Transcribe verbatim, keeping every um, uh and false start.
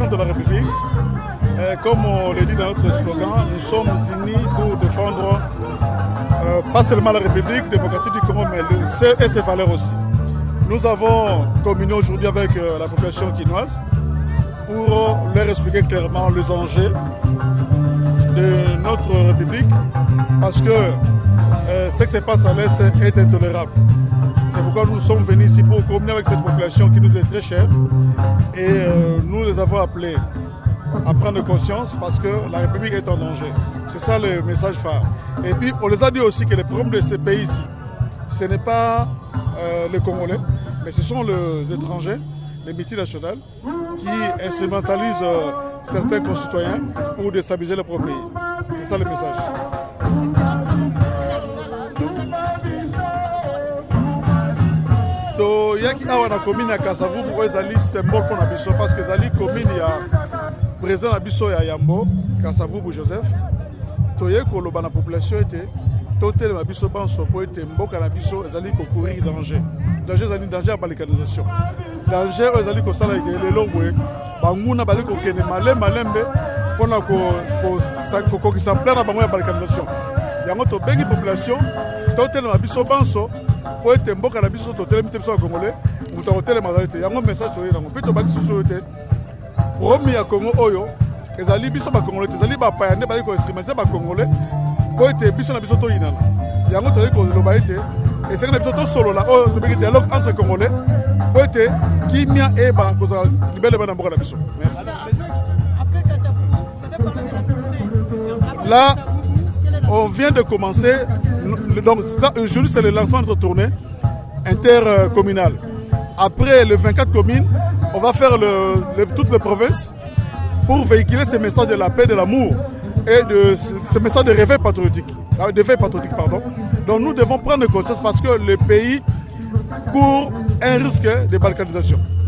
de la République. Et comme on le dit dans notre slogan, nous sommes unis pour défendre euh, pas seulement la République démocratique du Congo, mais le, ses, et ses valeurs aussi. Nous avons communié aujourd'hui avec euh, la population quinoise pour leur expliquer clairement les enjeux de notre République, parce que euh, ce qui se passe à l'Est est intolérable. C'est pourquoi nous sommes venus ici pour communier avec cette population qui nous est très chère, et euh, nous les avons appelés à prendre conscience parce que la République est en danger. C'est ça le message phare. Et puis on les a dit aussi que les problèmes de ces pays ici, ce n'est pas euh, les Congolais, mais ce sont les étrangers, les multinationales, qui instrumentalisent euh, certains concitoyens pour déstabiliser le propre pays. C'est ça le message. To yaki awa na commune ya Kasavubu ezali symbole pour na biso parce que ezali commune ya président na biso ya Yambo Kasavubu Joseph. To ye koloba na population ete totel ma biso banso po ete mboka na biso ezali ko courir danger. Danger ezali danger ya balkanisation. Danger ezali ko sala ke lelo boye banguna bali ko kene male malembe pona ko ko ko ki sa plana bango ya balkanisation. Yango to bengi population totel ma biso banso po ete mboka na biso totel mi biso congolais muta hotel mazalite. Yango message oyo yango pito baki susu ete promi ya Congo oyo ezali biso ba congolais ezali ba payane bali ko instrumenter ba congolais po ete biso na biso to yinana. Yango to ko loba ete et c'est que nous sommes solo là, oh, tu veux dialogue entre Congolais, pour être qui m'a et ban, pour ça, libérer le banamboka la mission. Merci. Là, on vient de commencer, donc aujourd'hui c'est le lancement de notre tournée intercommunale. Après le vingt-quatre communes, on va faire le, le, toutes les provinces pour véhiculer ce message de la paix, de l'amour et de ce message de réveil patriotique. De fait patriotique, pardon. Donc nous devons prendre conscience parce que le pays court un risque de balkanisation.